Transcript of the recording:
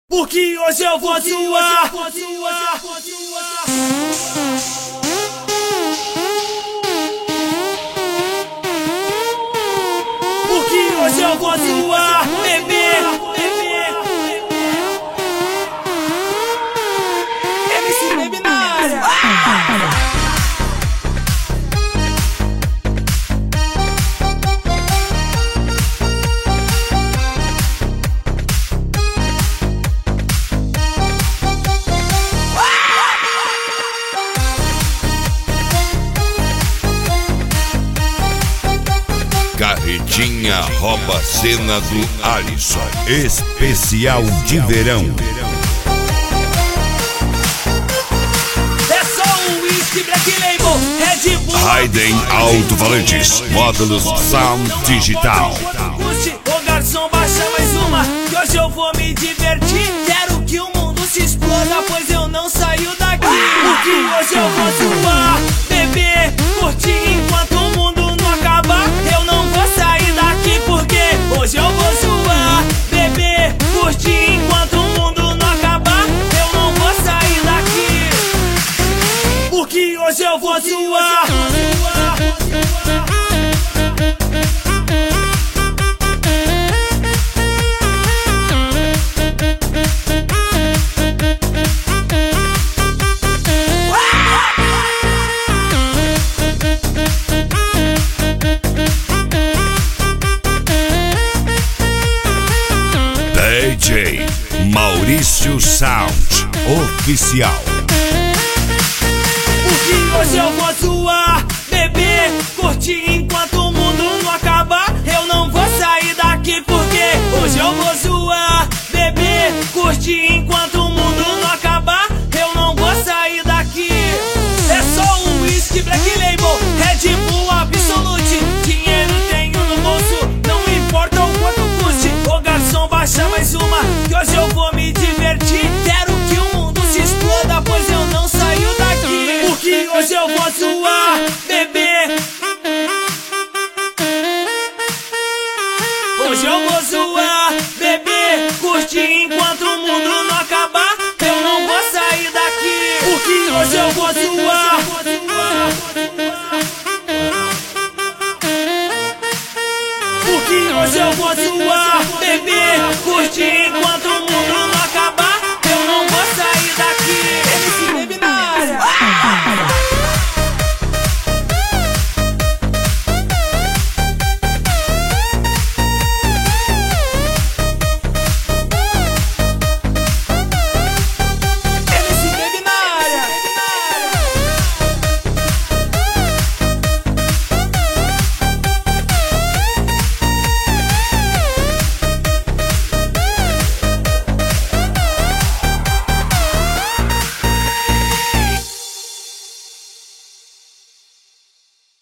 Porque hoje eu vou zoar. Porque hoje eu vou zoar, bebê. MC Baby na área. Carretinha rouba a cena do Alisson. Especial de verão. É só um whisky, Black Label, Red Bull, Raiden Alto-Falantes, módulos Sound Digital. Curte, ô garçom, baixa mais uma, que hoje eu vou me divertir. Quero que o mundo se exploda, pois eu não saio daqui. Porque hoje eu vou zoar, beber, curtir enquanto o mundo não acabar. Eu não vou sair daqui porque hoje eu vou zoar, beber, curtir enquanto o mundo não acabar. Eu não vou sair daqui porque hoje eu vou zoar. DJ Maurício Sound Oficial. Porque hoje eu vou zoar, beber, curtir enquanto o mundo não acabar. Eu não vou sair daqui porque hoje eu vou zoar, beber, curtir enquanto